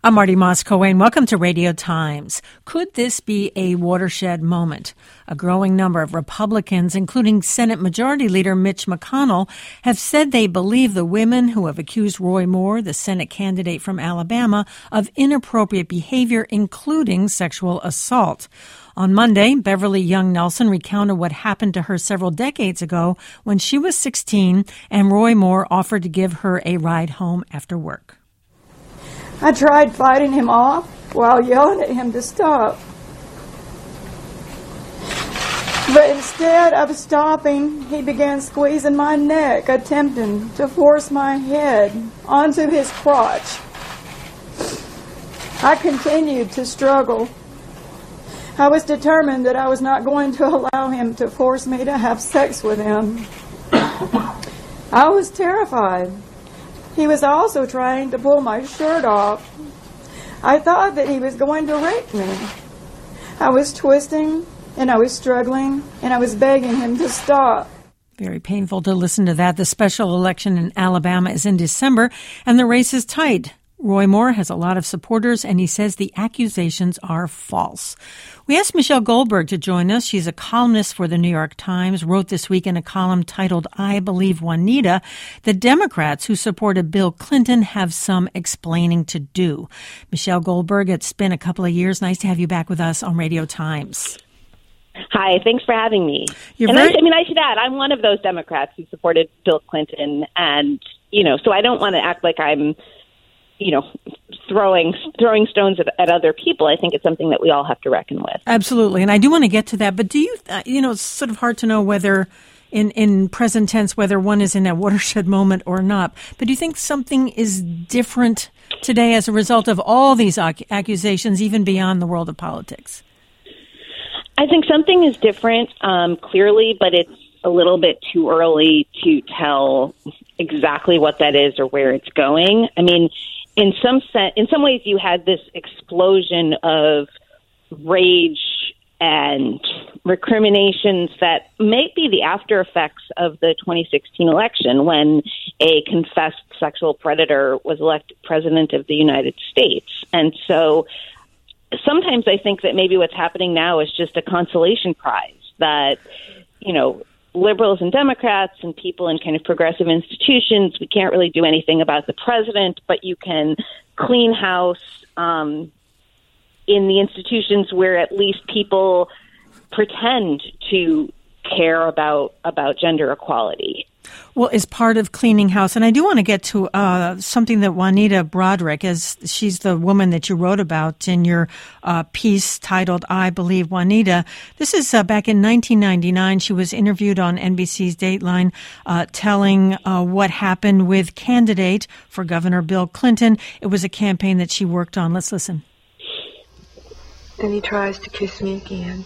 I'm Marty Moss-Cohen. Welcome to Radio Times. Could this be a watershed moment? A growing number of Republicans, including Senate Majority Leader Mitch McConnell, have said they believe the women who have accused Roy Moore, the Senate candidate from Alabama, of inappropriate behavior, including sexual assault. On Monday, Beverly Young Nelson recounted what happened to her several decades ago when she was 16 and Roy Moore offered to give her a ride home after work. I tried fighting him off while yelling at him to stop. But instead of stopping, he began squeezing my neck, attempting to force my head onto his crotch. I continued to struggle. I was determined that I was not going to allow him to force me to have sex with him. I was terrified. He was also trying to pull my shirt off. I thought that he was going to rape me. I was twisting, and I was struggling, and I was begging him to stop. Very painful to listen to that. The special election in Alabama is in December, and the race is tight. Roy Moore has a lot of supporters, and he says the accusations are false. We asked Michelle Goldberg to join us. She's a columnist for the New York Times, wrote this week in a column titled, I Believe Juanita, the Democrats who supported Bill Clinton have some explaining to do. Michelle Goldberg, it's been a couple of years. Nice to have you back with us on Radio Times. Hi, thanks for having me. I should add, I'm one of those Democrats who supported Bill Clinton, and, so I don't want to act like I'm throwing stones at other people. I think it's something that we all have to reckon with. Absolutely. And I do want to get to that. But do you, it's sort of hard to know whether in present tense, whether one is in a watershed moment or not. But do you think something is different today as a result of all these accusations, even beyond the world of politics? I think something is different, clearly, but it's a little bit too early to tell exactly what that is or where it's going. I mean, in some ways, you had this explosion of rage and recriminations that may be the after effects of the 2016 election, when a confessed sexual predator was elected president of the United States. And so sometimes I think that maybe what's happening now is just a consolation prize that, liberals and Democrats and people in kind of progressive institutions, we can't really do anything about the president, but you can clean house in the institutions where at least people pretend to care about gender equality. Well, as part of cleaning house, and I do want to get to something that Juanita Broaddrick, as she's the woman that you wrote about in your piece titled I Believe Juanita. This is back in 1999. She was interviewed on NBC's Dateline telling what happened with candidate for Governor Bill Clinton. It was a campaign that she worked on. Let's listen. Then he tries to kiss me again.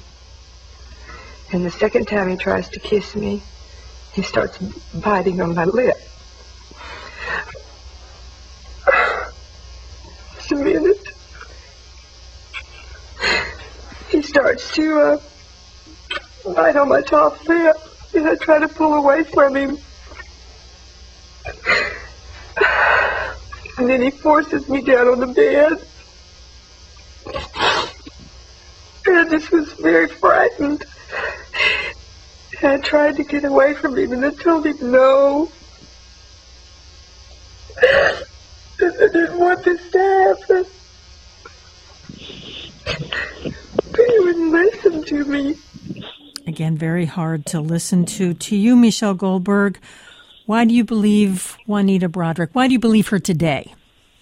And the second time he tries to kiss me, he starts biting on my lip. Just a minute. He starts to bite on my top lip, and I try to pull away from him. And then he forces me down on the bed. And I just was very frightened. I tried to get away from him, and I told him no. I didn't want this to happen. But he wouldn't listen to me. Again, very hard to listen to. To you, Michelle Goldberg, why do you believe Juanita Broaddrick? Why do you believe her today?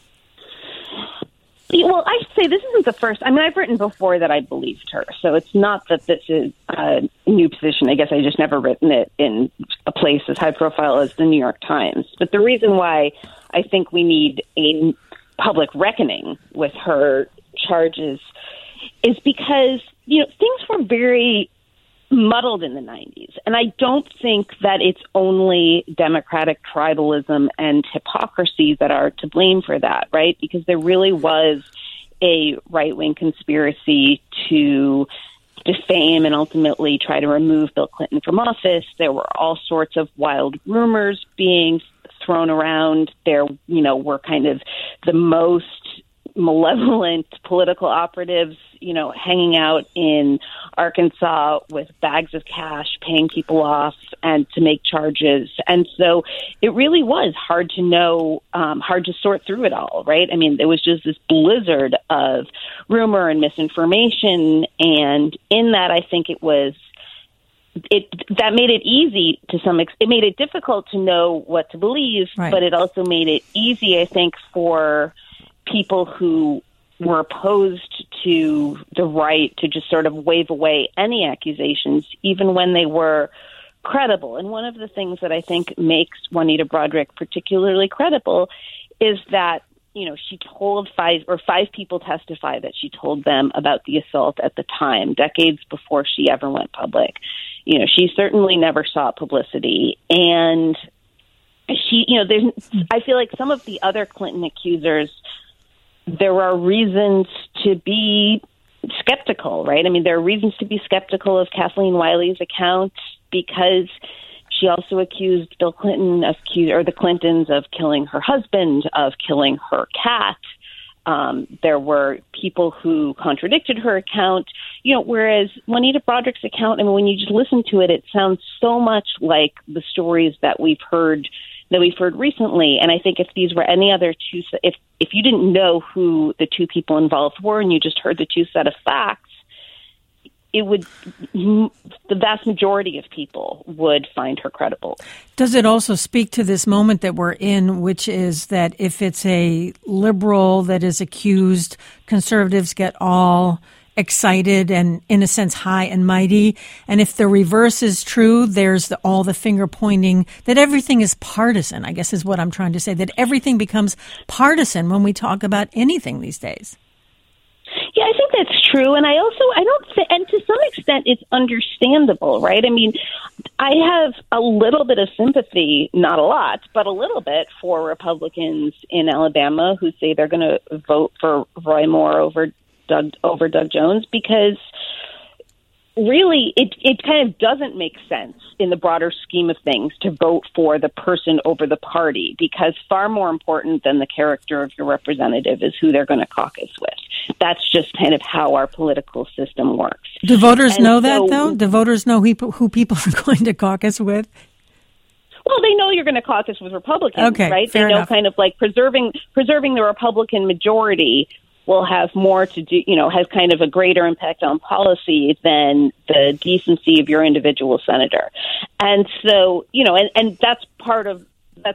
Well, I should say this isn't the first. I mean, I've written before that I believed her, so it's not that this is a new position. I guess I just never written it in a place as high profile as the New York Times. But the reason why I think we need a public reckoning with her charges is because, things were very muddled in the 90s. And I don't think that it's only Democratic tribalism and hypocrisy that are to blame for that, right? Because there really was a right-wing conspiracy to defame and ultimately try to remove Bill Clinton from office. There were all sorts of wild rumors being thrown around. There, were kind of the most malevolent political operatives, hanging out in Arkansas with bags of cash, paying people off and to make charges. And so it really was hard to know, hard to sort through it all, right? I mean, there was just this blizzard of rumor and misinformation. And in that, I think that made it easy to some extent. It made it difficult to know what to believe, right. But it also made it easy, I think, for people who were opposed to the right to just sort of wave away any accusations, even when they were credible. And one of the things that I think makes Juanita Broaddrick particularly credible is that, she told five people testify that she told them about the assault at the time, decades before she ever went public. She certainly never sought publicity. And she, I feel like some of the other Clinton accusers, there are reasons to be skeptical, right? I mean, there are reasons to be skeptical of Kathleen Wiley's account because she also accused Bill Clinton or the Clintons of killing her husband, of killing her cat. There were people who contradicted her account, whereas Juanita Broaddrick's account, I mean, when you just listen to it, it sounds so much like the stories that we've heard recently. And I think if these were any other two, if you didn't know who the two people involved were and you just heard the two set of facts, the vast majority of people would find her credible. Does it also speak to this moment that we're in, which is that if it's a liberal that is accused, conservatives get all excited and, in a sense, high and mighty. And if the reverse is true, there's all the finger pointing that everything is partisan, I guess is what I'm trying to say, that everything becomes partisan when we talk about anything these days. Yeah, I think that's true. And and to some extent, it's understandable, right? I mean, I have a little bit of sympathy, not a lot, but a little bit for Republicans in Alabama who say they're going to vote for Roy Moore over Doug Jones, because really it kind of doesn't make sense in the broader scheme of things to vote for the person over the party, because far more important than the character of your representative is who they're going to caucus with. That's just kind of how our political system works. Do voters know that, though? Do voters know who people are going to caucus with? Well, they know you're going to caucus with Republicans, okay, right? Fair they know enough. Kind of like preserving the Republican majority will have more to do, has kind of a greater impact on policy than the decency of your individual senator. And so, and that's part of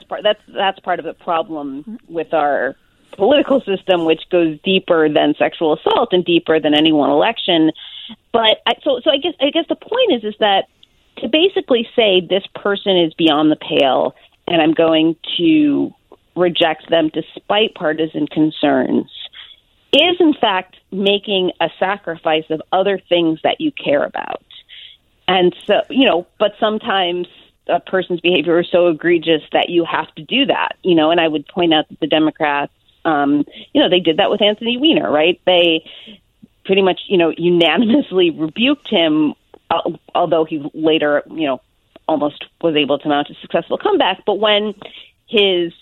the problem with our political system, which goes deeper than sexual assault and deeper than any one election. But I guess the point is that to basically say this person is beyond the pale and I'm going to reject them despite partisan concerns is in fact making a sacrifice of other things that you care about. And so, but sometimes a person's behavior is so egregious that you have to do that, and I would point out that the Democrats, they did that with Anthony Weiner, right? They pretty much, unanimously rebuked him, although he later, almost was able to mount a successful comeback. But when his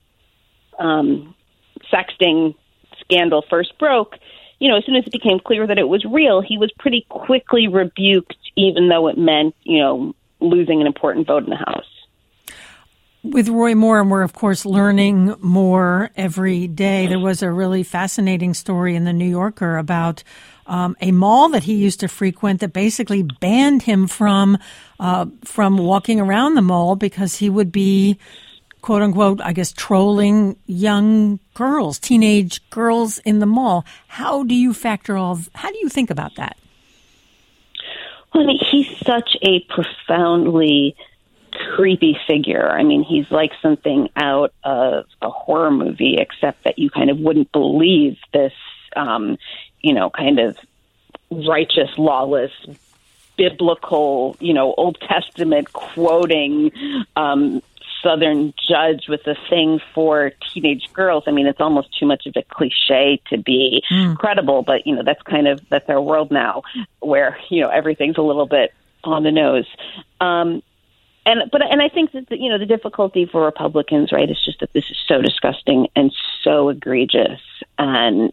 sexting scandal first broke, as soon as it became clear that it was real, he was pretty quickly rebuked, even though it meant, losing an important vote in the House. With Roy Moore, and we're, of course, learning more every day. There was a really fascinating story in the New Yorker about a mall that he used to frequent that basically banned him from walking around the mall because he would be, quote unquote, I guess, trolling young girls, teenage girls in the mall. How do you think about that? Well, I mean, he's such a profoundly creepy figure. I mean, he's like something out of a horror movie, except that you kind of wouldn't believe this, kind of righteous, lawless, biblical, Old Testament quoting, Southern judge with a thing for teenage girls. I mean, it's almost too much of a cliche to be credible, but, that's our world now where, everything's a little bit on the nose. And I think that the difficulty for Republicans, right, is just that this is so disgusting and so egregious and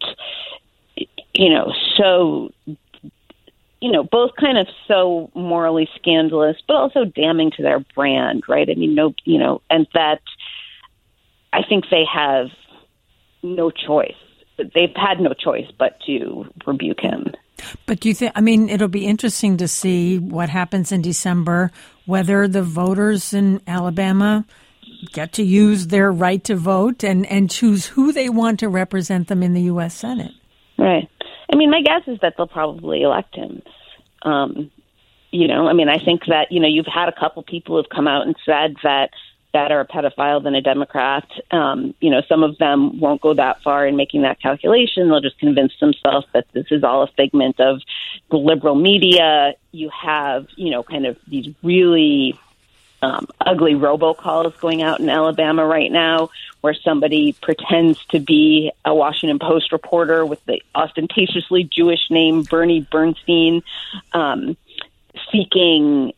so both kind of so morally scandalous, but also damning to their brand, right? I mean, and that I think they have no choice. They've had no choice but to rebuke him. But do you think, it'll be interesting to see what happens in December, whether the voters in Alabama get to use their right to vote and choose who they want to represent them in the U.S. Senate. Right. My guess is that they'll probably elect him. I think that, you've had a couple people who've come out and said that better a pedophile than a Democrat. Some of them won't go that far in making that calculation. They'll just convince themselves that this is all a figment of the liberal media. You have, kind of these really ugly robocalls going out in Alabama right now where somebody pretends to be a Washington Post reporter with the ostentatiously Jewish name Bernie Bernstein, seeking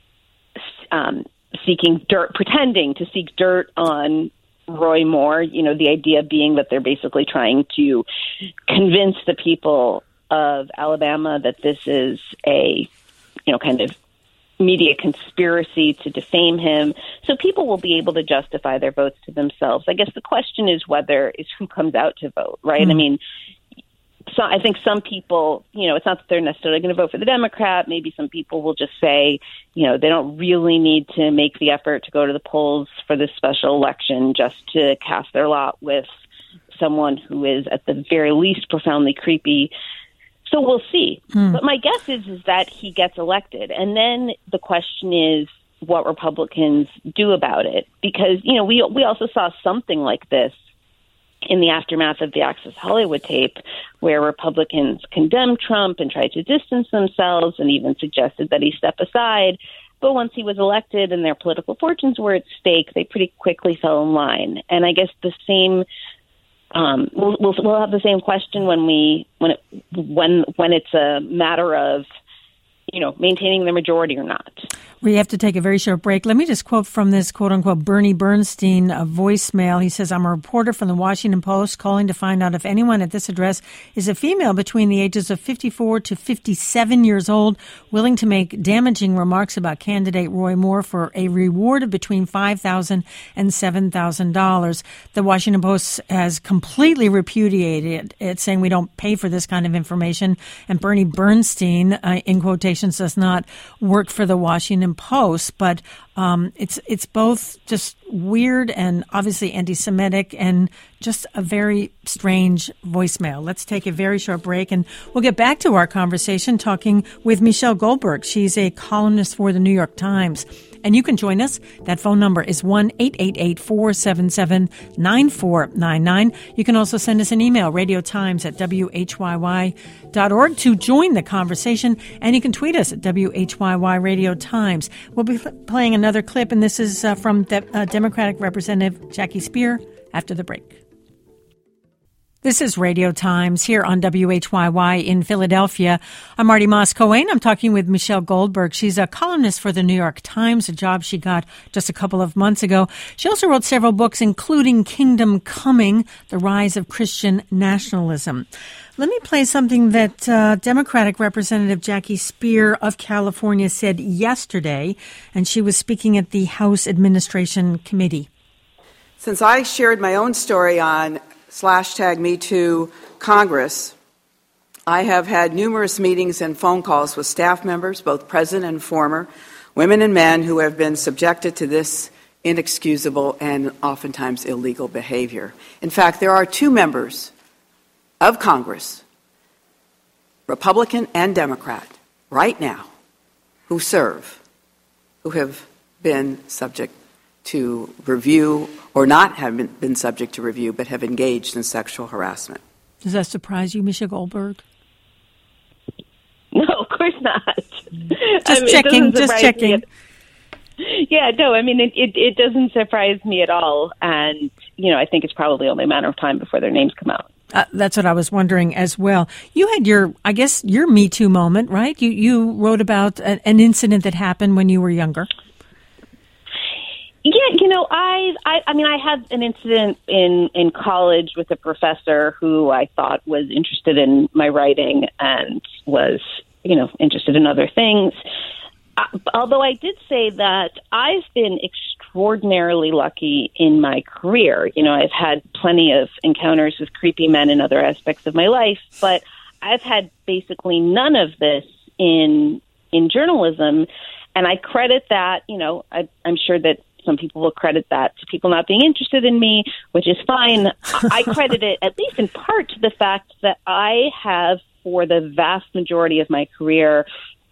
dirt, pretending to seek dirt on Roy Moore, the idea being that they're basically trying to convince the people of Alabama that this is a, kind of media conspiracy to defame him. So people will be able to justify their votes to themselves. I guess the question is who comes out to vote, right? Mm-hmm. So I think some people, it's not that they're necessarily going to vote for the Democrat. Maybe some people will just say, they don't really need to make the effort to go to the polls for this special election just to cast their lot with someone who is at the very least profoundly creepy. So we'll see. But my guess is that he gets elected. And then the question is what Republicans do about it. Because, we also saw something like this in the aftermath of the Access Hollywood tape, where Republicans condemned Trump and tried to distance themselves and even suggested that he step aside. But once he was elected and their political fortunes were at stake, they pretty quickly fell in line. And I guess the same, we'll have the same question when it's a matter of, maintaining the majority or not. We have to take a very short break. Let me just quote from this, quote unquote, Bernie Bernstein voicemail. He says, I'm a reporter from the Washington Post calling to find out if anyone at this address is a female between the ages of 54 to 57 years old, willing to make damaging remarks about candidate Roy Moore for a reward of between $5,000 and $7,000. The Washington Post has completely repudiated it, saying we don't pay for this kind of information. And Bernie Bernstein, in quotations, does not work for the Washington Post, but it's both just weird and obviously anti-Semitic and just a very strange voicemail. Let's take a very short break and we'll get back to our conversation talking with Michelle Goldberg. She's a columnist for the New York Times. And you can join us. That phone number is 1-888-477-9499. You can also send us an email, radiotimes@whyy.org, to join the conversation. And you can tweet us at WHYY Radio Times. We'll be playing another clip, and this is from Democratic Representative Jackie Speier after the break. This is Radio Times here on WHYY in Philadelphia. I'm Marty Moss-Cohen. I'm talking with Michelle Goldberg. She's a columnist for the New York Times, a job she got just a couple of months ago. She also wrote several books, including Kingdom Coming, The Rise of Christian Nationalism. Let me play something that Democratic Representative Jackie Speier of California said yesterday, and she was speaking at the House Administration Committee. Since I shared my own story on /MeToo Congress, I have had numerous meetings and phone calls with staff members, both present and former, women and men who have been subjected to this inexcusable and oftentimes illegal behavior. In fact, there are 2 members of Congress, Republican and Democrat, right now, who have been subject to review or not have been subject to review, but have engaged in sexual harassment. Does that surprise you, Michelle Goldberg? No, of course not. Just checking. Yeah, no, it doesn't surprise me at all. And, I think it's probably only a matter of time before their names come out. That's what I was wondering as well. You had your Me Too moment, right? You wrote about an incident that happened when you were younger. Yeah, I mean, I had an incident in college with a professor who I thought was interested in my writing and was, interested in other things. Although I did say that I've been extraordinarily lucky in my career. I've had plenty of encounters with creepy men in other aspects of my life, but I've had basically none of this in journalism. And I credit that, I'm sure that some people will credit that to people not being interested in me, which is fine. I credit it, at least in part, to the fact that I have, for the vast majority of my career,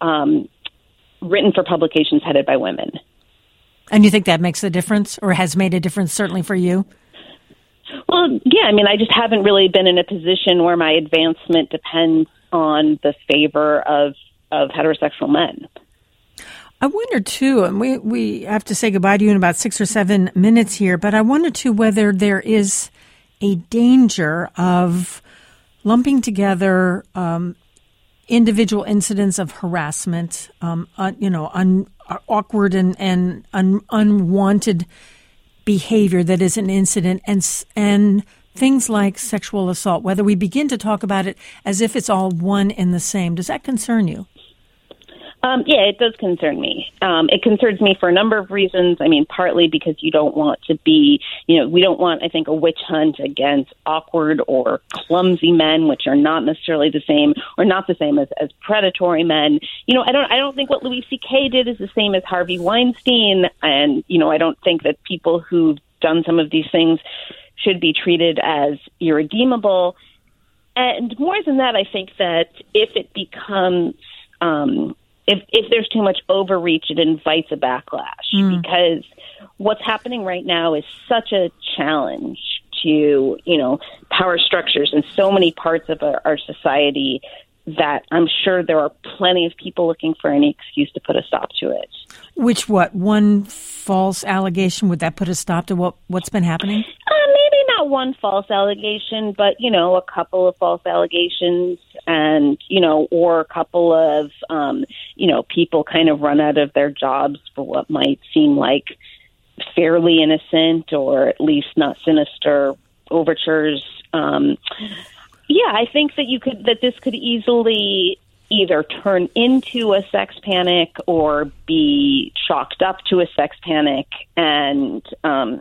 written for publications headed by women. And you think that makes a difference, or has made a difference, certainly for you? Well, yeah, I mean, I just haven't really been in a position where my advancement depends on the favor of heterosexual men. I wonder, too, and we have to say goodbye to you in about 6 or 7 minutes here, but I wonder, too, whether there is a danger of lumping together individual incidents of harassment, awkward and unwanted behavior that is an incident, and things like sexual assault, whether we begin to talk about it as if it's all one and the same. Does that concern you? Yeah, it does concern me. It concerns me for a number of reasons. I mean, partly because you don't want to be, we don't want, I think, a witch hunt against awkward or clumsy men, which are not necessarily the same, or not the same as predatory men. I don't think what Louis C.K. did is the same as Harvey Weinstein, and I don't think that people who've done some of these things should be treated as irredeemable. And more than that, I think that if it becomes if there's too much overreach, it invites a backlash, because what's happening right now is such a challenge to, power structures in so many parts of our society that I'm sure there are plenty of people looking for any excuse to put a stop to it. One false allegation, would that put a stop to what's been happening? Maybe not one false allegation, but, a couple of false allegations and, or a couple of, people kind of run out of their jobs for what might seem like fairly innocent or at least not sinister overtures. Yeah, I think that this could easily either turn into a sex panic or be chalked up to a sex panic, and and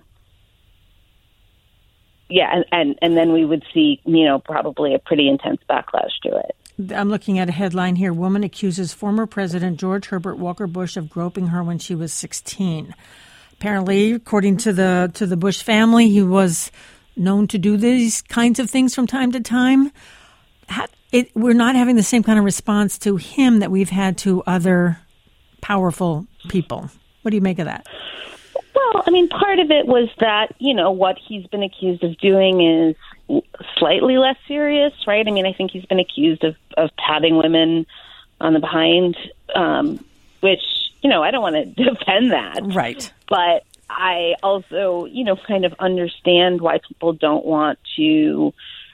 then we would see, probably a pretty intense backlash to it. I'm looking at a headline here. Woman accuses former President George Herbert Walker Bush of groping her when she was 16. Apparently, according to the Bush family, he was known to do these kinds of things from time to time. We're not having the same kind of response to him that we've had to other powerful people. What do you make of that? Well, I mean, part of it was that, what he's been accused of doing is slightly less serious, right? I mean, I think he's been accused of patting women on the behind, which, I don't want to defend that. Right. But I also, kind of understand why people don't want to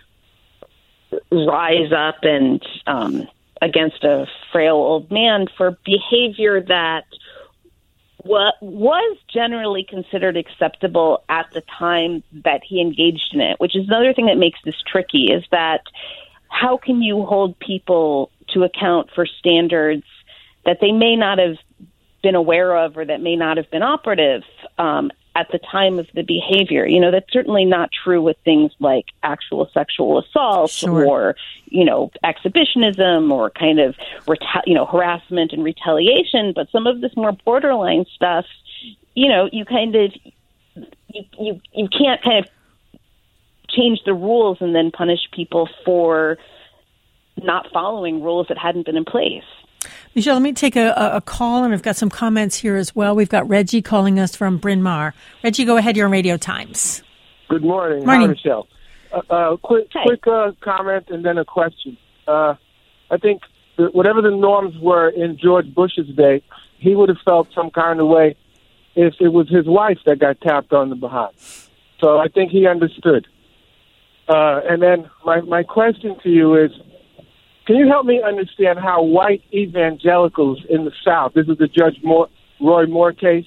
rise up and against a frail old man for behavior that what was generally considered acceptable at the time that he engaged in it, which is another thing that makes this tricky, is that how can you hold people to account for standards that they may not have been aware of or that may not have been operative at the time of the behavior? That's certainly not true with things like actual sexual assault. Sure. Or, exhibitionism or kind of, harassment and retaliation. But some of this more borderline stuff, you kind of, you can't kind of change the rules and then punish people for not following rules that hadn't been in place. Michelle, let me take a call, and I've got some comments here as well. We've got Reggie calling us from Bryn Mawr. Reggie, go ahead. You're on Radio Times. Good morning. Morning. Hi, Michelle. Quick comment and then a question. I think whatever the norms were in George Bush's day, he would have felt some kind of way if it was his wife that got tapped on the behind. So I think he understood. And then my question to you is, can you help me understand how white evangelicals in the South, this is the Judge Roy Moore case,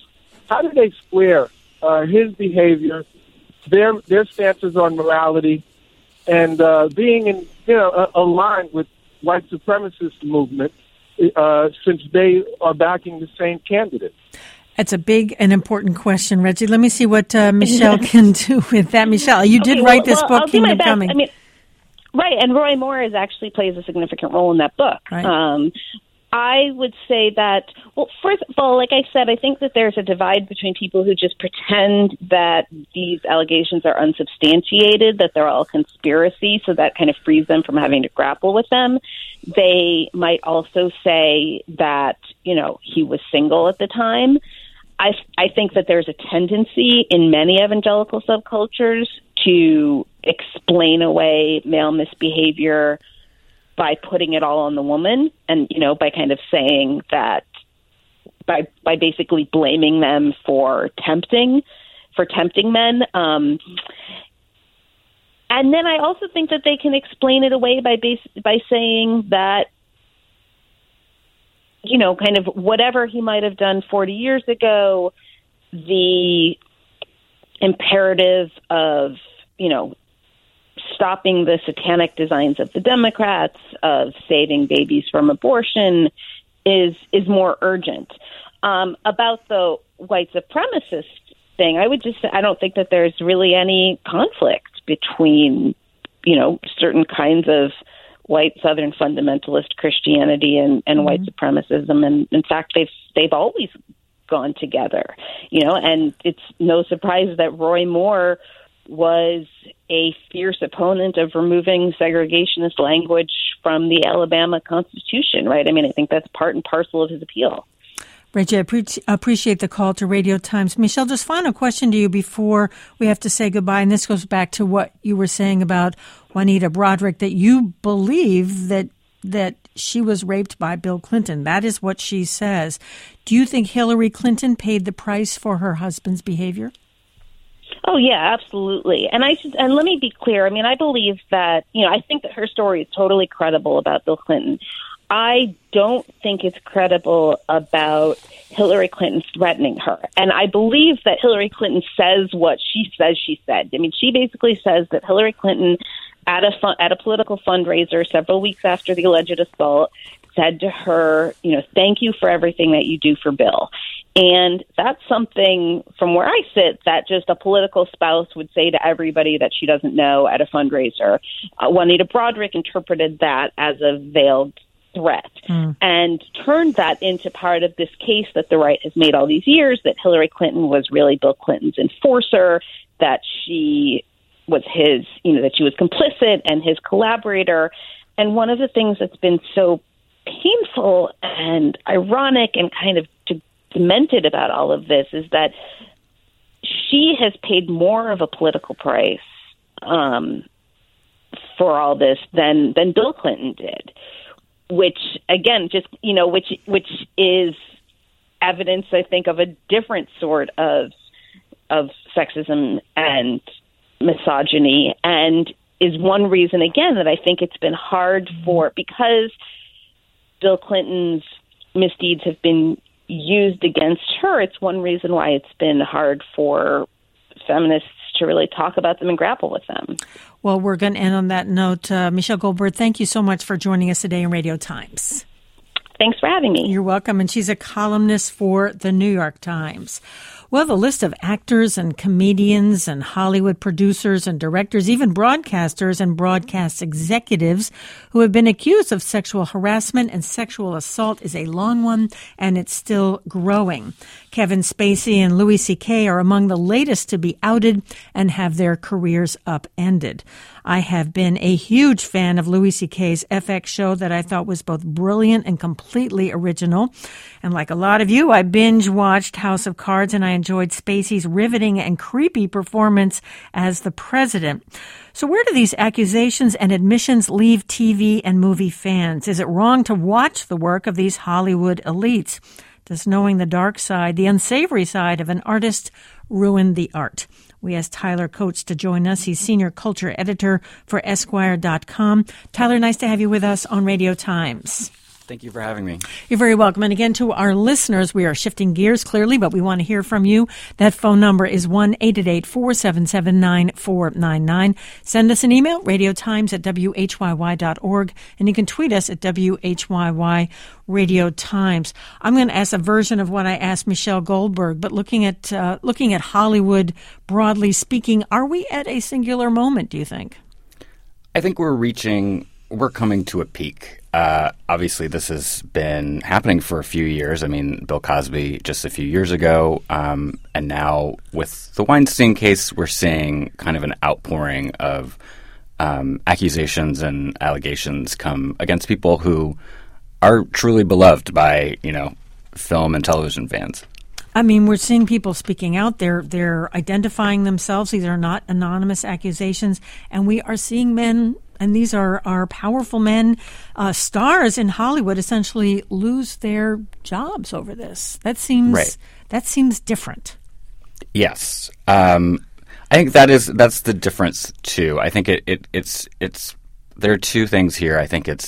how do they square his behavior, their stances on morality, and being in aligned with white supremacist movement since they are backing the same candidate? It's a big and important question, Reggie. Let me see what Michelle can do with that. Michelle, you did write this book, Kingdom Coming. I mean, right, and Roy Moore actually plays a significant role in that book. Right. I would say that, well, first of all, like I said, I think that there's a divide between people who just pretend that these allegations are unsubstantiated, that they're all conspiracy, so that kind of frees them from having to grapple with them. They might also say that, he was single at the time. I think that there's a tendency in many evangelical subcultures to explain away male misbehavior by putting it all on the woman, and by kind of saying that by basically blaming them for tempting men. And then I also think that they can explain it away by saying that kind of whatever he might have done 40 years ago, the imperative of stopping the satanic designs of the Democrats, of saving babies from abortion, is more urgent. About the white supremacist thing, I don't think that there's really any conflict between, certain kinds of white Southern fundamentalist Christianity and white supremacism. And in fact, they've always gone together, and it's no surprise that Roy Moore was a fierce opponent of removing segregationist language from the Alabama Constitution, right? I mean, I think that's part and parcel of his appeal. Reggie, I appreciate the call to Radio Times. Michelle, just final question to you before we have to say goodbye, and this goes back to what you were saying about Juanita Broaddrick, that you believe that she was raped by Bill Clinton. That is what she says. Do you think Hillary Clinton paid the price for her husband's behavior? Oh, yeah, absolutely. And let me be clear. I mean, I believe that, I think that her story is totally credible about Bill Clinton. I don't think it's credible about Hillary Clinton threatening her. And I believe that Hillary Clinton says what she says she said. I mean, she basically says that Hillary Clinton, at a political fundraiser several weeks after the alleged assault, said to her, thank you for everything that you do for Bill. And that's something, from where I sit, that just a political spouse would say to everybody that she doesn't know at a fundraiser. Juanita Broaddrick interpreted that as a veiled threat and turned that into part of this case that the right has made all these years, that Hillary Clinton was really Bill Clinton's enforcer, that she was that she was complicit and his collaborator. And one of the things that's been so painful and ironic and kind of demented about all of this is that she has paid more of a political price for all this than Bill Clinton did, which again, just, which is evidence, I think, of a different sort of sexism and misogyny, and is one reason, again, that I think it's been hard because Bill Clinton's misdeeds have been used against her. It's one reason why it's been hard for feminists to really talk about them and grapple with them. Well, we're going to end on that note. Michelle Goldberg, thank you so much for joining us today in Radio Times. Thanks for having me. You're welcome. And she's a columnist for the New York Times. Well, the list of actors and comedians and Hollywood producers and directors, even broadcasters and broadcast executives who have been accused of sexual harassment and sexual assault is a long one, and it's still growing. Kevin Spacey and Louis C.K. are among the latest to be outed and have their careers upended. I have been a huge fan of Louis C.K.'s FX show that I thought was both brilliant and completely original. And like a lot of you, I binge-watched House of Cards, and I enjoyed Spacey's riveting and creepy performance as the president. So where do these accusations and admissions leave TV and movie fans? Is it wrong to watch the work of these Hollywood elites? Does knowing the dark side, the unsavory side of an artist, ruin the art? We asked Tyler Coates to join us. He's senior culture editor for Esquire.com. Tyler, nice to have you with us on Radio Times. Thank you for having me. You're very welcome. And again, to our listeners, we are shifting gears clearly, but we want to hear from you. That phone number is 1-888-477-9499. Send us an email, radiotimes@whyy.org, and you can tweet us at WHYY Radio Times. I'm going to ask a version of what I asked Michelle Goldberg, but looking at Hollywood broadly speaking, are we at a singular moment, do you think? I think we're coming to a peak. Obviously, this has been happening for a few years. I mean, Bill Cosby just a few years ago. And now with the Weinstein case, we're seeing kind of an outpouring of accusations and allegations come against people who are truly beloved by, film and television fans. I mean, we're seeing people speaking out. They're identifying themselves. These are not anonymous accusations. And we are seeing men, and these are powerful men, stars in Hollywood, essentially lose their jobs over this. That seems different. Yes, I think that's the difference too. I think it's there are two things here. I think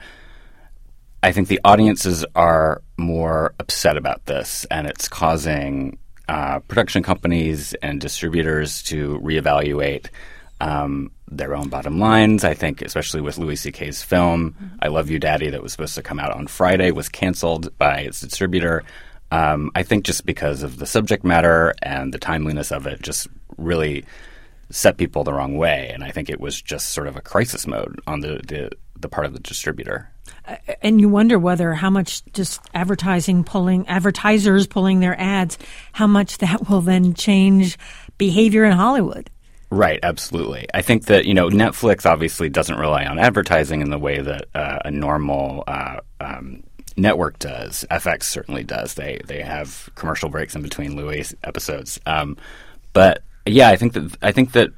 I think the audiences are more upset about this, and it's causing production companies and distributors to reevaluate their own bottom lines. I think especially with Louis C.K.'s film, I Love You, Daddy, that was supposed to come out on Friday, was canceled by its distributor. I think just because of the subject matter and the timeliness of it just really set people the wrong way. And I think it was just sort of a crisis mode on the part of the distributor. And you wonder how much just advertisers pulling their ads, how much that will then change behavior in Hollywood. Right, absolutely. I think that, Netflix obviously doesn't rely on advertising in the way that a normal network does. FX certainly does. They have commercial breaks in between Louis episodes. But yeah, I think that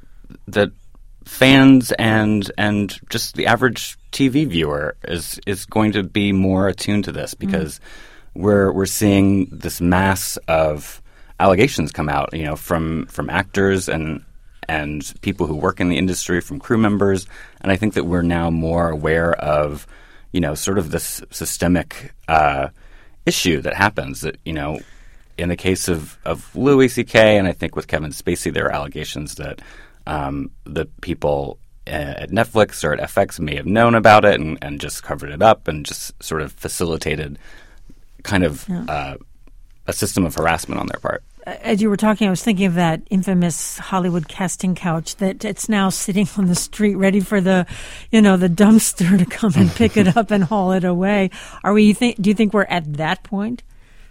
fans and just the average TV viewer is going to be more attuned to this because we're seeing this mass of allegations come out, from actors and people who work in the industry, from crew members. And I think that we're now more aware of, sort of this systemic issue that happens that, in the case of Louis C.K. and I think with Kevin Spacey, there are allegations that the people at Netflix or at FX may have known about it and just covered it up and just sort of facilitated kind of a system of harassment on their part. As you were talking, I was thinking of that infamous Hollywood casting couch that it's now sitting on the street ready for the dumpster to come and pick it up and haul it away. Do you think we're at that point?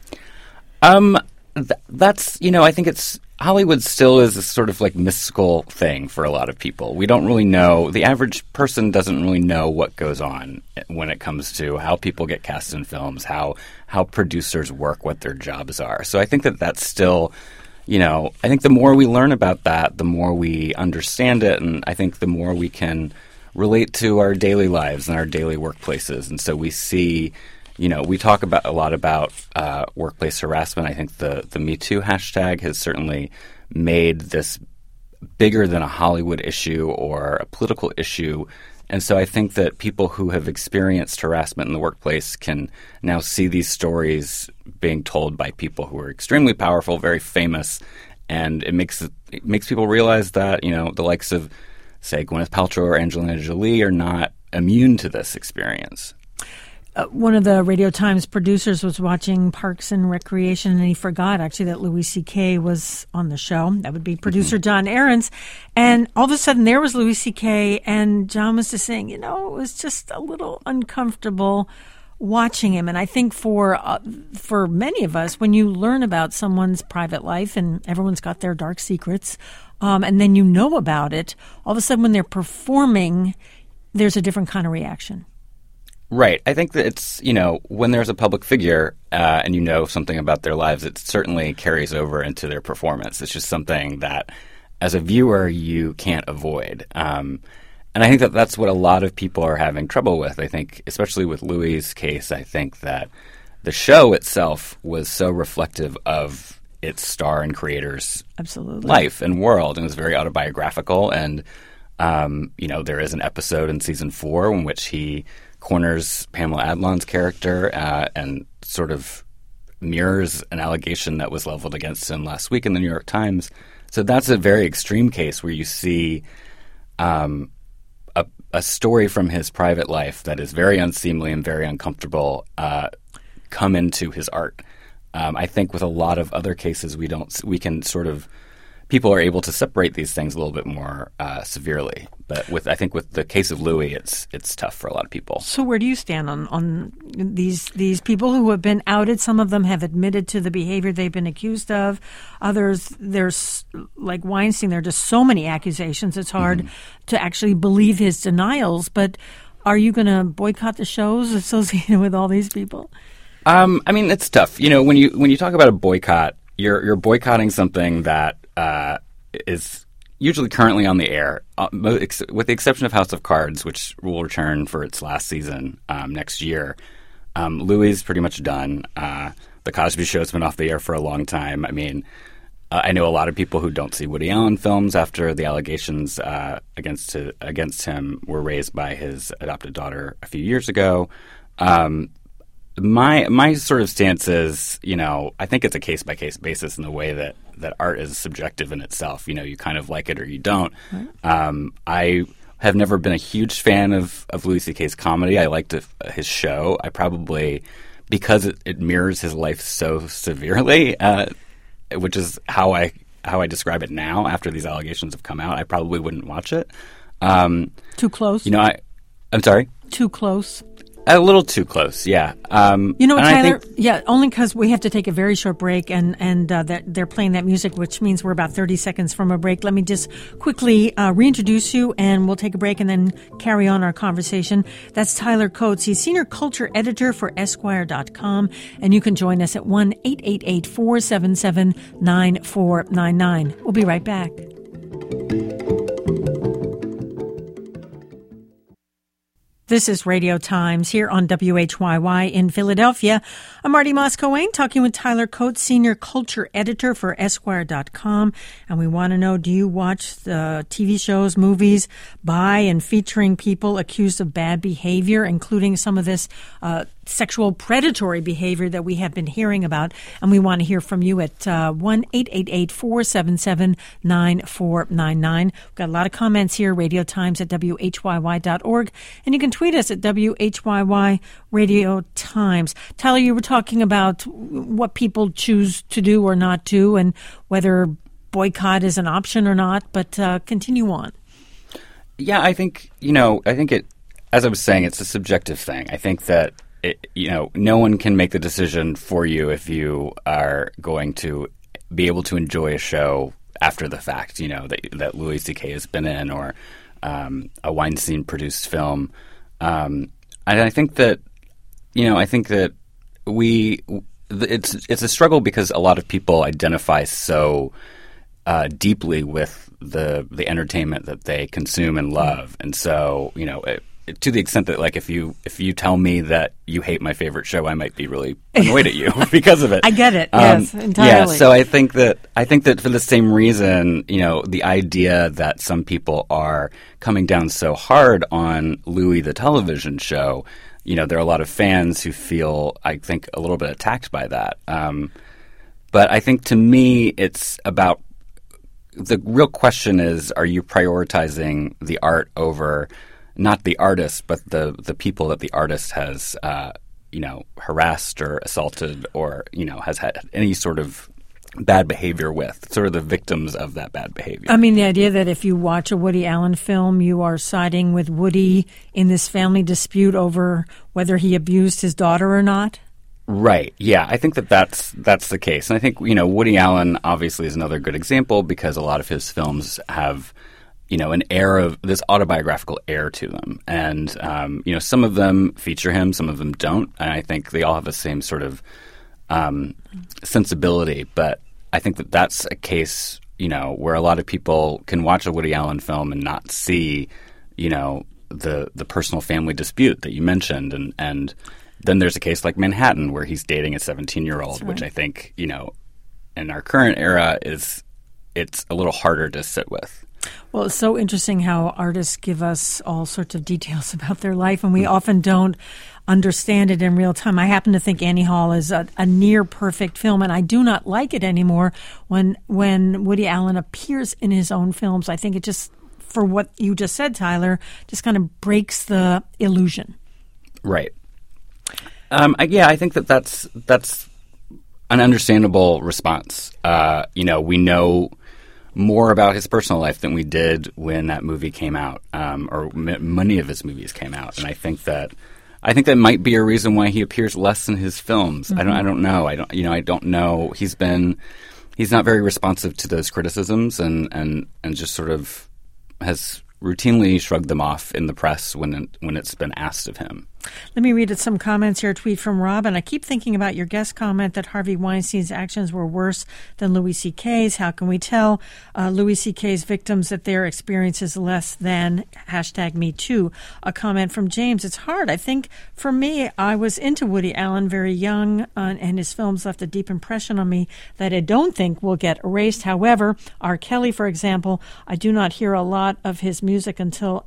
That's, I think Hollywood still is a sort of like mystical thing for a lot of people. We don't really know, the average person doesn't really know what goes on when it comes to how people get cast in films, how producers work, what their jobs are. So I think that's still, I think the more we learn about that, the more we understand it, and I think the more we can relate to our daily lives and our daily workplaces. And so we see, we talk a lot about workplace harassment. I think the Me Too hashtag has certainly made this bigger than a Hollywood issue or a political issue. And so I think that people who have experienced harassment in the workplace can now see these stories being told by people who are extremely powerful, very famous, and it makes people realize that, the likes of, say, Gwyneth Paltrow or Angelina Jolie are not immune to this experience. One of the Radio Times producers was watching Parks and Recreation, and he forgot, actually, that Louis C.K. was on the show. That would be producer John Aarons. And all of a sudden, there was Louis C.K., and John was just saying, it was just a little uncomfortable watching him. And I think for many of us, when you learn about someone's private life, and everyone's got their dark secrets, and then you know about it, all of a sudden when they're performing, there's a different kind of reaction. Right. I think that it's, when there's a public figure and you know something about their lives, it certainly carries over into their performance. It's just something that, as a viewer, you can't avoid. And I think that that's what a lot of people are having trouble with. I think, especially with Louis' case, I think that the show itself was so reflective of its star and creator's life and world, and it was very autobiographical. And, there is an episode in season 4 in which he corners Pamela Adlon's character and sort of mirrors an allegation that was leveled against him last week in the New York Times. So that's a very extreme case where you see a story from his private life that is very unseemly and very uncomfortable come into his art. I think with a lot of other cases, people are able to separate these things a little bit more severely. But I think with the case of Louis, it's tough for a lot of people. So where do you stand on these people who have been outed? Some of them have admitted to the behavior they've been accused of. Others, there's like Weinstein, there are just so many accusations. It's hard to actually believe his denials. But are you going to boycott the shows associated with all these people? I mean, it's tough. When you talk about a boycott, you're boycotting something that is usually currently on the air, with the exception of House of Cards, which will return for its last season next year. Louis is pretty much done. The Cosby Show's been off the air for a long time. I mean, I know a lot of people who don't see Woody Allen films after the allegations against him were raised by his adopted daughter a few years ago. My sort of stance is, I think it's a case-by-case basis in the way that art is subjective in itself. You kind of like it or you don't. Right. I have never been a huge fan of Louis C.K.'s comedy. I liked his show. I probably, because it mirrors his life so severely, which is how I describe it now after these allegations have come out, I probably wouldn't watch it. Too close? I'm sorry? Too close? A little too close, yeah. Tyler, only because we have to take a very short break, and that they're playing that music, which means we're about 30 seconds from a break. Let me just quickly reintroduce you, and we'll take a break and then carry on our conversation. That's Tyler Coates. He's senior culture editor for Esquire.com, and you can join us at 1-888-477-9499. We'll be right back. This is Radio Times here on WHYY in Philadelphia. I'm Marty Moss-Coane talking with Tyler Coates, senior culture editor for Esquire.com. And we want to know, do you watch the TV shows, movies by and featuring people accused of bad behavior, including some of this sexual predatory behavior that we have been hearing about? And we want to hear from you at 1-888-477-9499. We've got a lot of comments here, Radio Times at WHYY.org. And you can tweet us at WHYY Radio Times. Tyler, you were talking about what people choose to do or not do and whether boycott is an option or not, but continue on. Yeah, I think, as I was saying, it's a subjective thing. I think that no one can make the decision for you if you are going to be able to enjoy a show after the fact, that Louis C.K. has been in, or a Weinstein-produced film. And I think that, it's a struggle because a lot of people identify so deeply with the entertainment that they consume and love, and so to the extent that, like, if you tell me that you hate my favorite show, I might be really annoyed at you because of it. I get it. Yes, entirely. Yeah, so I think that for the same reason, the idea that some people are coming down so hard on Louis the television show, there are a lot of fans who feel, I think, a little bit attacked by that. But I think, to me, it's about the real question is, are you prioritizing the art over not the artist, but the people that the artist has, harassed or assaulted or, has had any sort of bad behavior with, sort of the victims of that bad behavior. I mean, the idea that if you watch a Woody Allen film, you are siding with Woody in this family dispute over whether he abused his daughter or not? Right. Yeah, I think that's the case. And I think, Woody Allen obviously is another good example because a lot of his films have an air of this autobiographical air to them. And, some of them feature him, some of them don't. And I think they all have the same sort of sensibility. But I think that that's a case, where a lot of people can watch a Woody Allen film and not see, the personal family dispute that you mentioned. And then there's a case like Manhattan where he's dating a 17-year-old, right, which I think, in our current era it's a little harder to sit with. Well, it's so interesting how artists give us all sorts of details about their life, and we often don't understand it in real time. I happen to think Annie Hall is a near perfect film, and I do not like it anymore when Woody Allen appears in his own films. I think it just, for what you just said, Tyler, just kind of breaks the illusion. Right. I think that's an understandable response. We know more about his personal life than we did when that movie came out, or many of his movies came out, and I think that might be a reason why he appears less in his films. Mm-hmm. I don't know. I don't know. He's not very responsive to those criticisms, and just sort of has routinely shrugged them off in the press when it's been asked of him. Let me read some comments here. A tweet from Rob, and I keep thinking about your guest comment that Harvey Weinstein's actions were worse than Louis C.K.'s. How can we tell Louis C.K.'s victims that their experience is less than #MeToo? A comment from James. It's hard. I think for me, I was into Woody Allen very young, and his films left a deep impression on me that I don't think will get erased. However, R. Kelly, for example, I did not hear a lot of his music until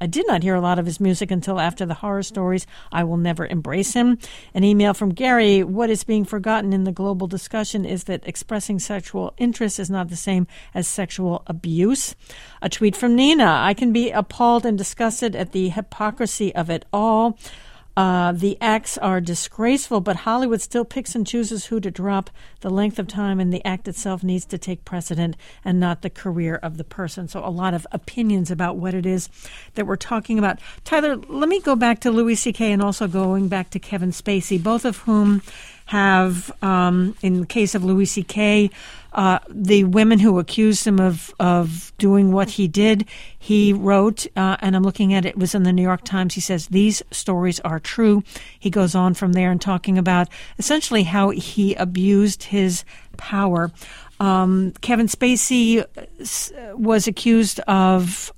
after the Horror Stories. I will never embrace him. An email from Gary. What is being forgotten in the global discussion is that expressing sexual interest is not the same as sexual abuse. A tweet from Nina. I can be appalled and disgusted at the hypocrisy of it all. The acts are disgraceful, but Hollywood still picks and chooses who to drop. The length of time and the act itself needs to take precedent and not the career of the person. So a lot of opinions about what it is that we're talking about. Tyler, let me go back to Louis C.K. and also going back to Kevin Spacey, both of whom have, in the case of Louis C.K., the women who accused him of doing what he did, he wrote, and I'm looking at it, it was in the New York Times, he says, these stories are true. He goes on from there and talking about essentially how he abused his power. Kevin Spacey was accused of,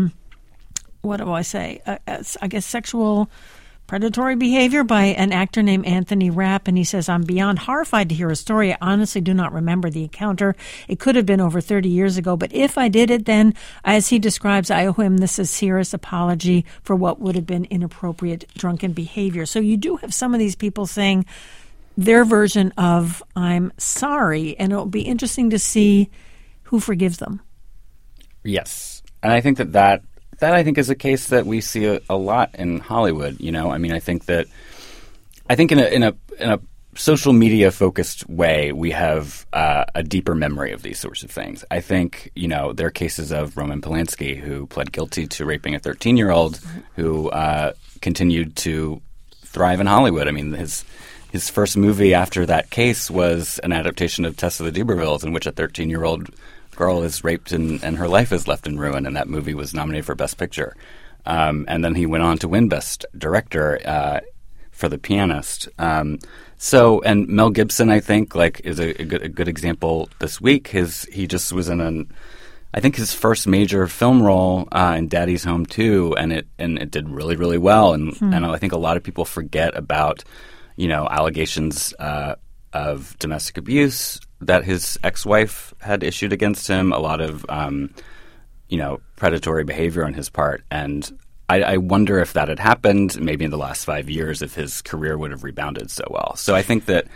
I guess sexual predatory behavior by an actor named Anthony Rapp, and he says, I'm beyond horrified to hear a story. I honestly do not remember the encounter. It could have been over 30 years ago, but if I did it, then, as he describes, I owe him the sincerest apology for what would have been inappropriate drunken behavior. So you do have some of these people saying their version of I'm sorry, and it'll be interesting to see who forgives them. Yes, and I think that I think is a case that we see a lot in Hollywood. I think in a social media focused way, we have a deeper memory of these sorts of things. I think, there are cases of Roman Polanski who pled guilty to raping a 13-year-old who continued to thrive in Hollywood. I mean, his first movie after that case was an adaptation of Tess of the D'Urbervilles, in which a 13-year-old girl is raped and her life is left in ruin, and that movie was nominated for Best Picture. And then he went on to win Best Director for The Pianist. And Mel Gibson, I think, is a good example this week. He just was in I think his first major film role in Daddy's Home 2, and it did really, really well. And I think a lot of people forget about, allegations of domestic abuse that his ex-wife had issued against him, a lot of, predatory behavior on his part. And I wonder if that had happened maybe in the last 5 years, if his career would have rebounded so well. So I think the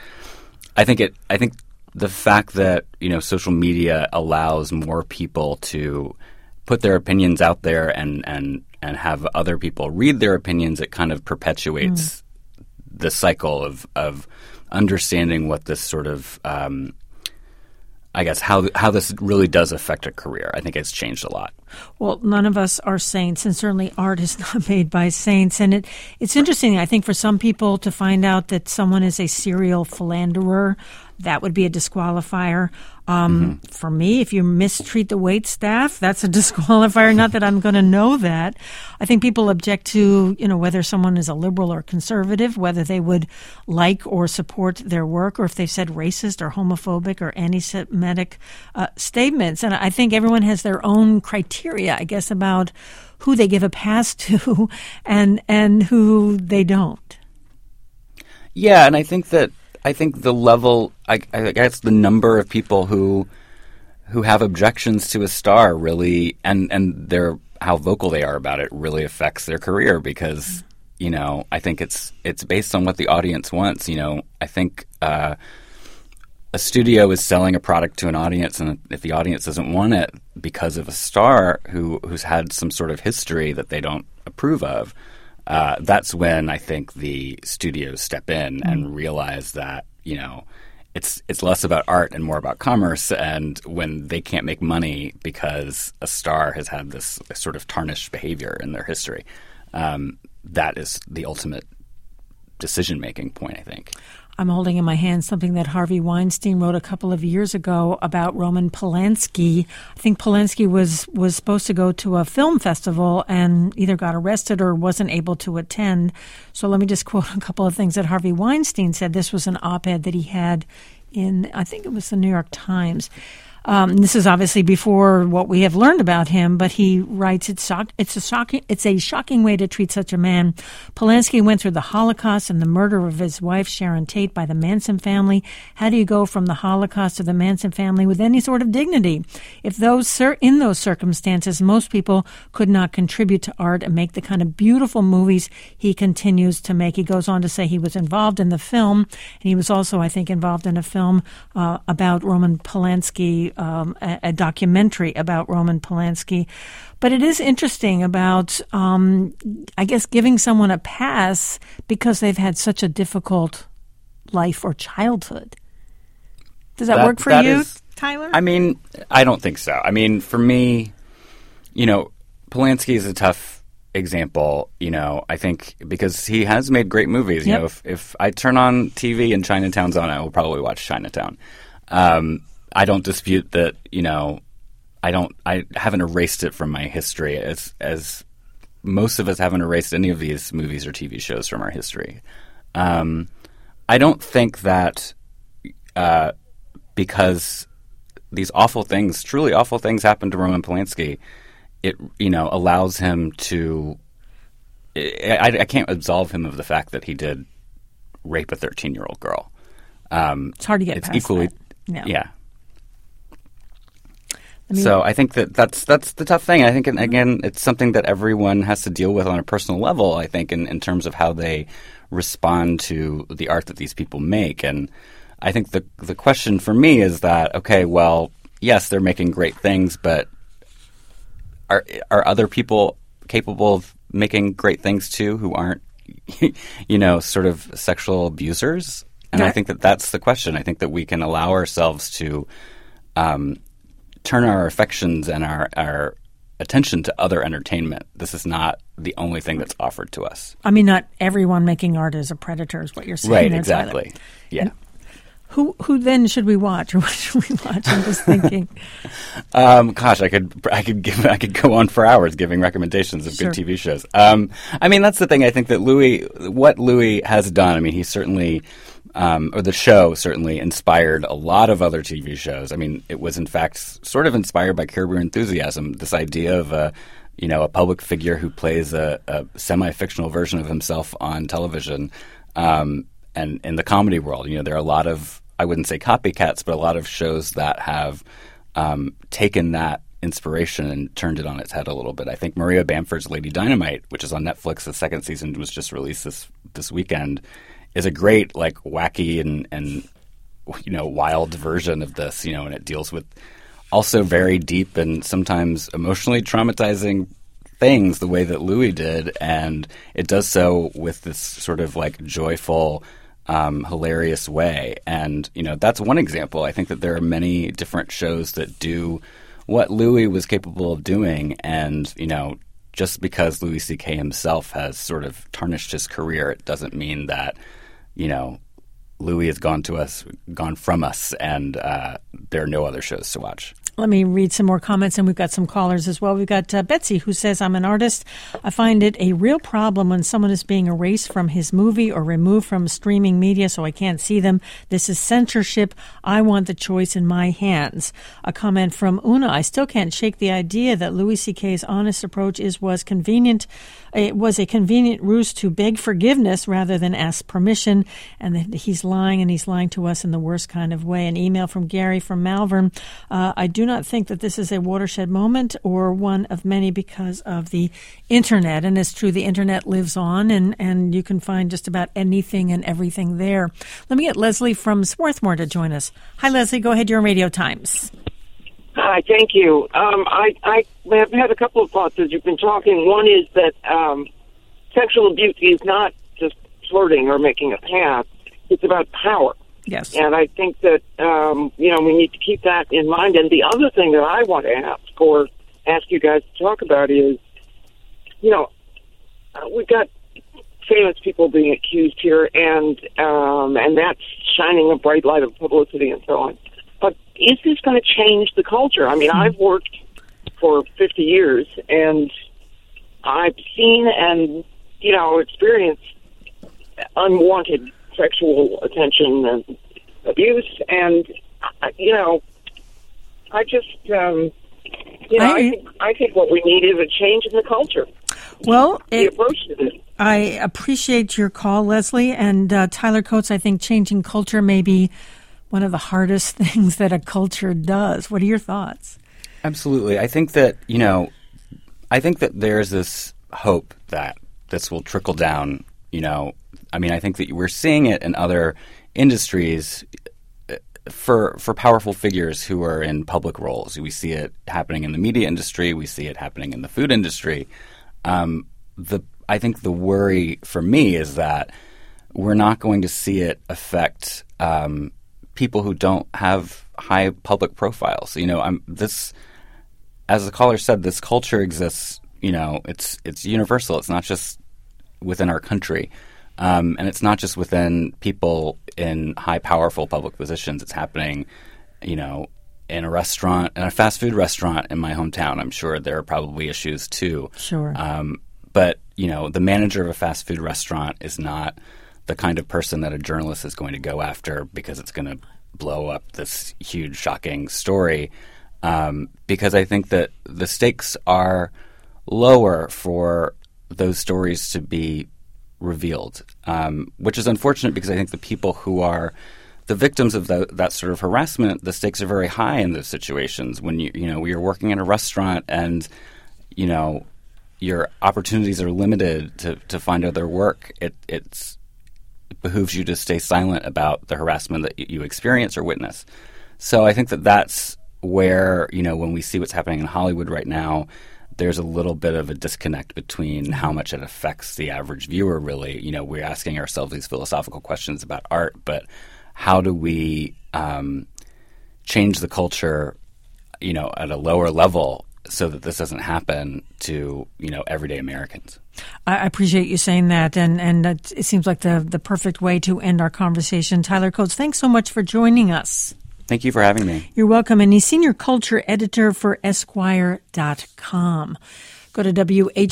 fact that, social media allows more people to put their opinions out there and have other people read their opinions, it kind of perpetuates the cycle of understanding what this sort of how this really does affect a career. I think it's changed a lot. Well, none of us are saints, and certainly art is not made by saints. And it's interesting, I think, for some people to find out that someone is a serial philanderer. That would be a disqualifier. For me, if you mistreat the wait staff, that's a disqualifier. Not that I'm going to know that. I think people object to, whether someone is a liberal or conservative, whether they would like or support their work, or if they've said racist or homophobic or anti-Semitic statements. And I think everyone has their own criteria, I guess, about who they give a pass to and who they don't. Yeah, and I think the level, I guess the number of people who who have objections to a star really, and how vocal they are about it really affects their career because, I think it's based on what the audience wants. I think a studio is selling a product to an audience, and if the audience doesn't want it because of a star who's had some sort of history that they don't approve of, that's when I think the studios step in and realize that, it's less about art and more about commerce, and when they can't make money because a star has had this sort of tarnished behavior in their history, that is the ultimate decision-making point, I think. I'm holding in my hand something that Harvey Weinstein wrote a couple of years ago about Roman Polanski. I think Polanski was supposed to go to a film festival and either got arrested or wasn't able to attend. So let me just quote a couple of things that Harvey Weinstein said. This was an op-ed that he had in, I think it was the New York Times. This is obviously before what we have learned about him, but he writes, it's a shocking way to treat such a man. Polanski went through the Holocaust and the murder of his wife, Sharon Tate, by the Manson family. How do you go from the Holocaust to the Manson family with any sort of dignity? If in those circumstances, most people could not contribute to art and make the kind of beautiful movies he continues to make. He goes on to say he was involved in the film, and he was also, I think, involved in a film about Roman Polanski, a documentary about Roman Polanski. But it is interesting about, I guess, giving someone a pass because they've had such a difficult life or childhood. Does that work for you, Tyler? I mean, I don't think so. I mean, for me, Polanski is a tough example, I think because he has made great movies. Yep. If I turn on TV and Chinatown's on, I will probably watch Chinatown. I don't dispute that, I haven't erased it from my history as most of us haven't erased any of these movies or TV shows from our history. I don't think that because these awful things, truly awful things happened to Roman Polanski, it, allows him to I can't absolve him of the fact that he did rape a 13-year-old girl. It's hard to get past equally, that. Yeah. So I think that's the tough thing. I think, again, it's something that everyone has to deal with on a personal level, I think, in terms of how they respond to the art that these people make. And I think the question for me is that, okay, well, yes, they're making great things, but are other people capable of making great things too who aren't, sort of sexual abusers? And I think that's the question. I think that we can allow ourselves to turn our affections and our attention to other entertainment. This is not the only thing that's offered to us. I mean, not everyone making art is a predator, is what you're saying. Right, exactly. Tyler. Yeah. And who then should we watch, or what should we watch? I'm just thinking. Gosh, I could go on for hours giving recommendations of good TV shows. I mean, that's the thing. I think that what Louis has done. I mean, he certainly. Or the show certainly inspired a lot of other TV shows. I mean, it was in fact sort of inspired by Curb Your Enthusiasm. This idea of a public figure who plays a semi-fictional version of himself on television, and in the comedy world, there are a lot of, I wouldn't say copycats, but a lot of shows that have taken that inspiration and turned it on its head a little bit. I think Maria Bamford's Lady Dynamite, which is on Netflix, the second season was just released this weekend, is a great, like, wacky and wild version of this, and it deals with also very deep and sometimes emotionally traumatizing things the way that Louis did, and it does so with this sort of like joyful, hilarious way. And, that's one example. I think that there are many different shows that do what Louis was capable of doing, and, just because Louis C.K. himself has sort of tarnished his career, it doesn't mean that Louis has gone from us, and there are no other shows to watch. Let me read some more comments, and we've got some callers as well. We've got Betsy, who says, I'm an artist. I find it a real problem when someone is being erased from his movie or removed from streaming media so I can't see them. This is censorship. I want the choice in my hands. A comment from Una. I still can't shake the idea that Louis C.K.'s honest approach was convenient. It was a convenient ruse to beg forgiveness rather than ask permission, and that he's lying, and he's lying to us in the worst kind of way. An email from Gary from Malvern. I do do not think that this is a watershed moment or one of many because of the Internet. And it's true, the Internet lives on, and you can find just about anything and everything there. Let me get Leslie from Swarthmore to join us. Hi, Leslie. Go ahead. You're on Radio Times. Hi, thank you. I have had a couple of thoughts as you've been talking. One is that sexual abuse is not just flirting or making a pass. It's about power. Yes. And I think that, we need to keep that in mind. And the other thing that I want to ask you guys to talk about is, we've got famous people being accused here, and that's shining a bright light of publicity and so on. But is this going to change the culture? I mean, I've worked for 50 years, and I've seen and, experienced unwanted sexual attention and abuse, and I just I think what we need is a change in the culture. Well, the approach to this. I appreciate your call, Leslie, and Tyler Coates. I think changing culture may be one of the hardest things that a culture does. What are your thoughts? Absolutely. I think that there's this hope that this will trickle down. I think that we're seeing it in other industries for powerful figures who are in public roles. We see it happening in the media industry. We see it happening in the food industry. I think the worry for me is that we're not going to see it affect people who don't have high public profiles. As the caller said, this culture exists. It's universal. It's not just within our country. And it's not just within people in high, powerful public positions. It's happening, in a restaurant, in a fast food restaurant in my hometown. I'm sure there are probably issues too. Sure. But, the manager of a fast food restaurant is not the kind of person that a journalist is going to go after because it's going to blow up this huge, shocking story. Because I think that the stakes are lower for those stories to be revealed, which is unfortunate because I think the people who are the victims of that sort of harassment, the stakes are very high in those situations. When you're working in a restaurant and your opportunities are limited to find other work, it behooves you to stay silent about the harassment that you experience or witness. So I think that that's where when we see what's happening in Hollywood right now, there's a little bit of a disconnect between how much it affects the average viewer, really. We're asking ourselves these philosophical questions about art, but how do we change the culture, at a lower level so that this doesn't happen to, everyday Americans? I appreciate you saying that, and it seems like the perfect way to end our conversation. Tyler Coates, thanks so much for joining us. Thank you for having me. You're welcome. And he's senior culture editor for Esquire.com. Go to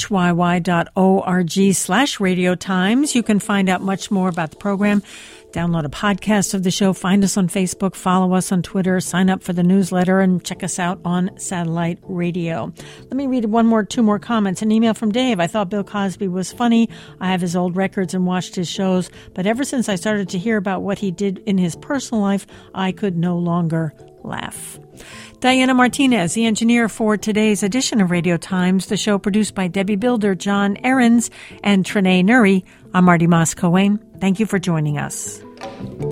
whyy.org/Radio Times. You can find out much more about the program. Download a podcast of the show. Find us on Facebook. Follow us on Twitter. Sign up for the newsletter and check us out on satellite radio. Let me read two more comments. An email from Dave. I thought Bill Cosby was funny. I have his old records and watched his shows, but ever since I started to hear about what he did in his personal life, I could no longer laugh. Diana Martinez, the engineer for today's edition of Radio Times, the show produced by Debbie Builder, John Ahrens, and Trenae Nuri. I'm Marty Moss-Cohen. Thank you for joining us.